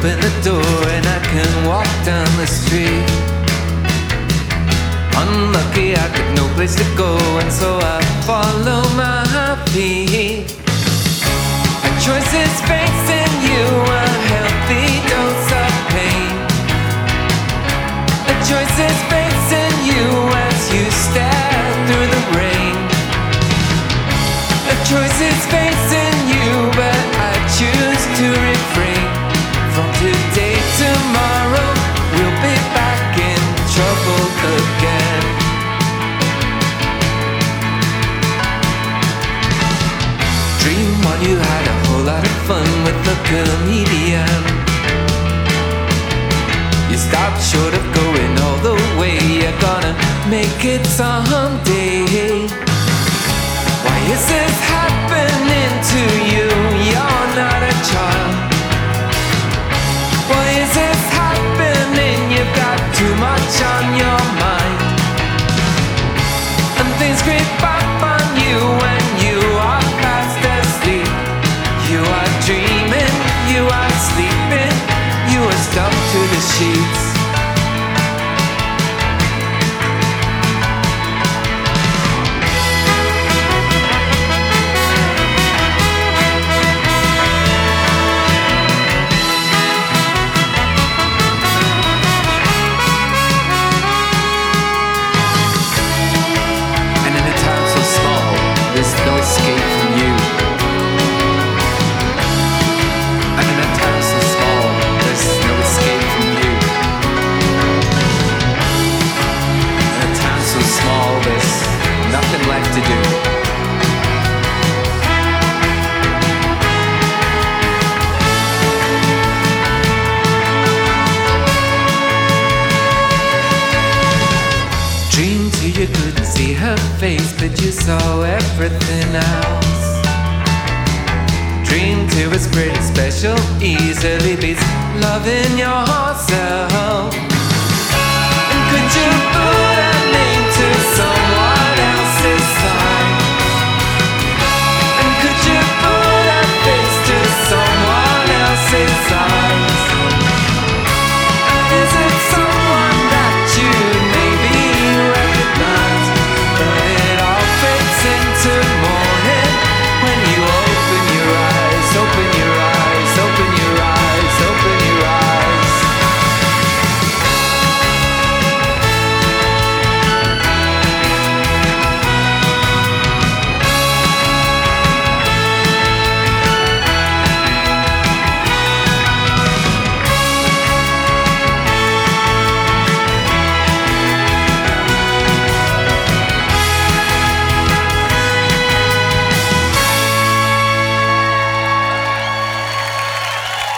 open the door and I can walk down the street. Unlucky, I got no place to go, and so I follow my feet. A choice is facing you, a healthy dose of pain. A choice is facing you as you stare through the rain. A choice is facing you, but I choose to refrain. From today, tomorrow, we'll be back in trouble again. Dream on, you had a whole lot of fun with the comedian. You stopped short of going all the way. You're gonna make it someday. Why is this happening to you? You're not a child. Why is this happening? You've got too much on your mind, and things creep up on you when you are fast asleep. You are dreaming, you are sleeping, you are stuck to the sheets. There's no escape from you. And in a town so small, there's no escape from you. In a town so small, there's nothing left to do. Dream till you couldn't see her face, but you saw everything else. Dream till it's pretty special, easily beats loving yourself. And could you